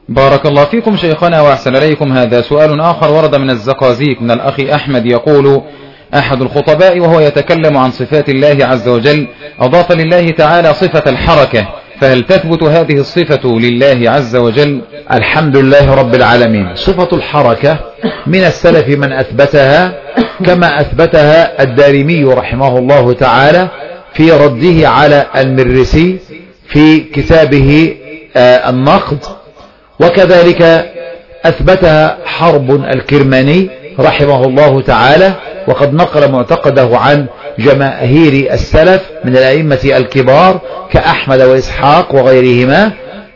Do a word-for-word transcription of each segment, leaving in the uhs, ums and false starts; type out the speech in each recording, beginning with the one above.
بارك الله فيكم شيخنا وأحسن إليكم. هذا سؤال آخر ورد من الزقازيق من الأخ أحمد يقول: أحد الخطباء وهو يتكلم عن صفات الله عز وجل أضاف لله تعالى صفة الحركة، فهل تثبت هذه الصفة لله عز وجل؟ الحمد لله رب العالمين. صفة الحركة من السلف من أثبتها كما أثبتها الدارمي رحمه الله تعالى في رده على المرسي في كتابه النقد، وكذلك أثبتها حرب الكرماني رحمه الله تعالى، وقد نقل معتقده عن جماهير السلف من الأئمة الكبار كأحمد وإسحاق وغيرهما.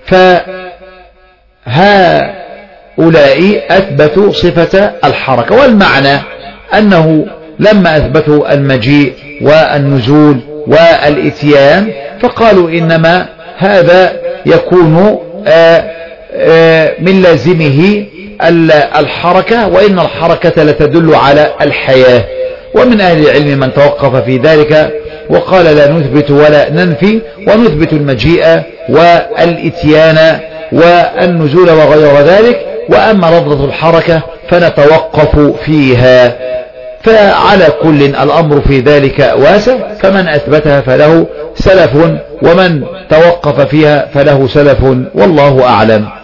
فهؤلاء أثبتوا صفة الحركة، والمعنى أنه لما أثبتوا المجيء والنزول والإتيان فقالوا إنما هذا يكون من لازمه الحركة، وإن الحركة لتدل على الحياة. ومن أهل العلم من توقف في ذلك وقال لا نثبت ولا ننفي، ونثبت المجيء والإتيان والنزول وغير ذلك، وأما لفظة الحركة فنتوقف فيها. فعلى كل الأمر في ذلك واسع، فمن أثبتها فله سلف، ومن توقف فيها فله سلف، والله أعلم.